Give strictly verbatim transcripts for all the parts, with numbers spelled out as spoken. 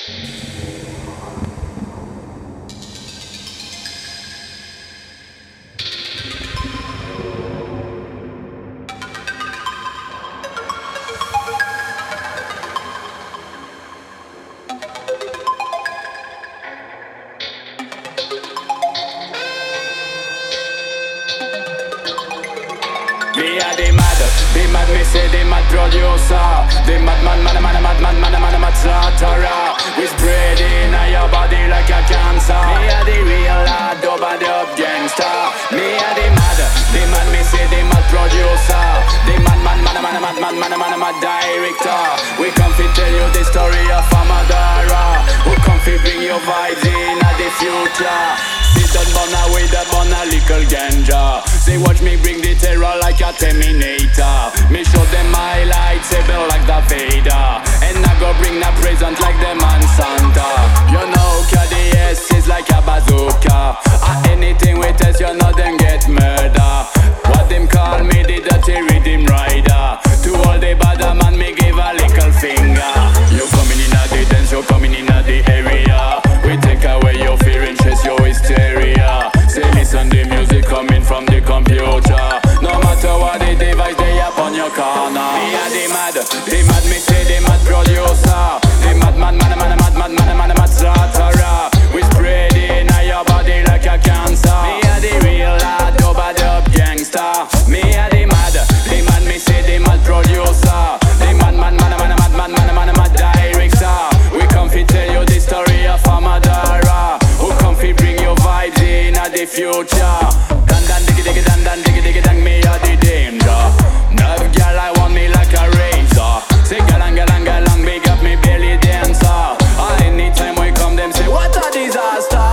Me a the mad, the mad me say the mad producer. The mad man, man, man, mad man, man, man, mad slaughterer. We spread in your body like a cancer. Me a the real hard dub and dub gangster. Me a the mad, the mad me say the mad producer. The mad man, man, man, mad man, man, man, mad director. We come fi tell you the story of Amadara. Who come fi bring your vibes in at the future. Sit down bonna with a bonna little ganja. Say watch me bring the terror like a Terminator. Me show them my lightsaber like the Vader. And I go bring the present like the man Santa. You know K D S is like a bazooka. Ah, anything we test you know them get murder. What them call me the dirty rhythm rider. To all the bad man me give a little finger. You coming in a the dance, you coming in a the area. We take away your fear and chase your hysteria. Say listen the music coming from the computer. No matter what the device they up on your corner. Me a the mad, the mad me say the mad producer. The mad man, man, man, mad, mad, man, man, mad slaughterer. We spread in your body like a cancer. Me a the real hard dub a dub gangster. Me a the mad, the mad me say the mad producer. The mad man, man, man, mad, mad, man, man, mad director. We come fi tell you the story of Amadara. Who come fi bring your vibes in at the future. Dan dan diggy diggy dan dan diggy diggy dan me a the danger. Nerve girl I want me like a razor. Say galang galang galang big up me belly dancer. Ah, anytime we come them say what a disaster.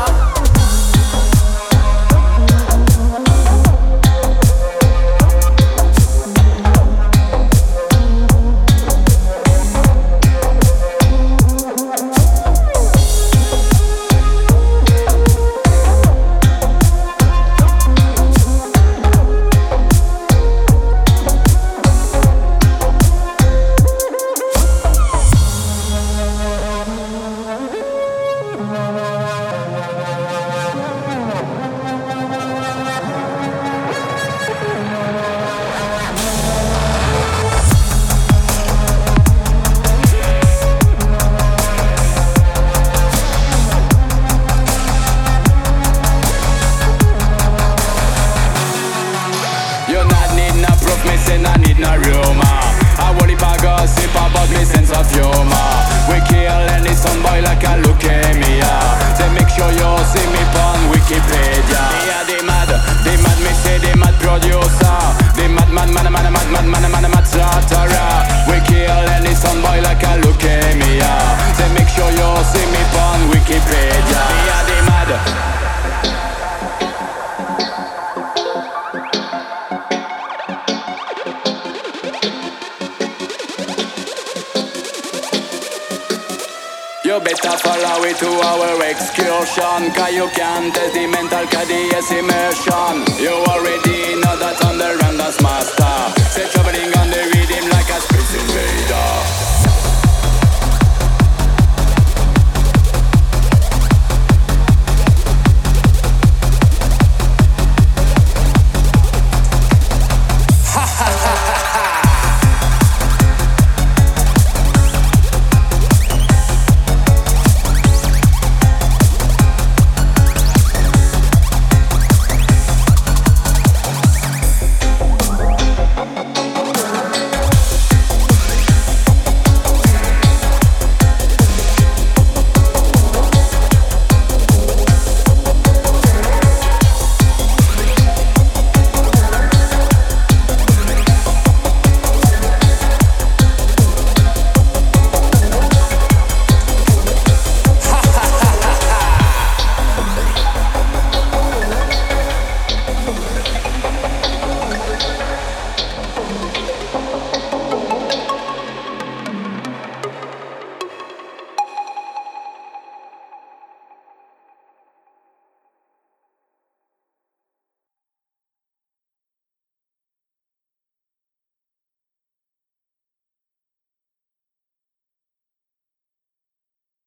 You better follow it to our excursion. Cause you can't test the mental K D S immersion. You already know that I'm the random's master. Say traveling on the rhythm like a space invader.